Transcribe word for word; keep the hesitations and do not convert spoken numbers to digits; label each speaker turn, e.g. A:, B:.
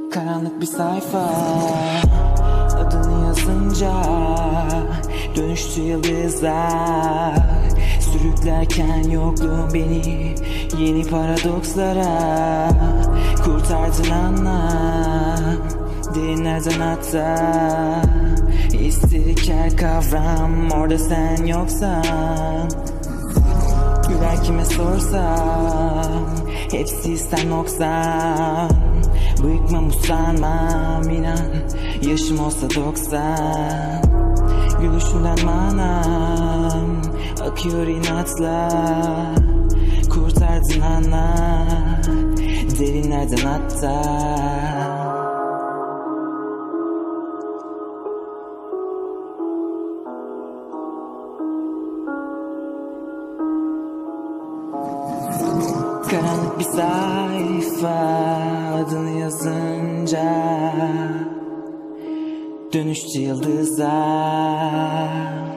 A: Karanlık bir sayfa, adını yazınca dönüştü yıldızlar. Sürüklerken yokluğun beni yeni paradokslara. Kurtardın anla, derinlerden hatta. İstiker kavram, orada sen yoksan. Güler kime sorsam, hepsi sen noksan. Bıkmam usanmam inan, yaşım olsa doksan. Gülüşünden manam akıyor inatla. Kurtardın anla, derinlerden hatta. Karanlık bir sayfa, adını yazınca dönüştü yıldızlar.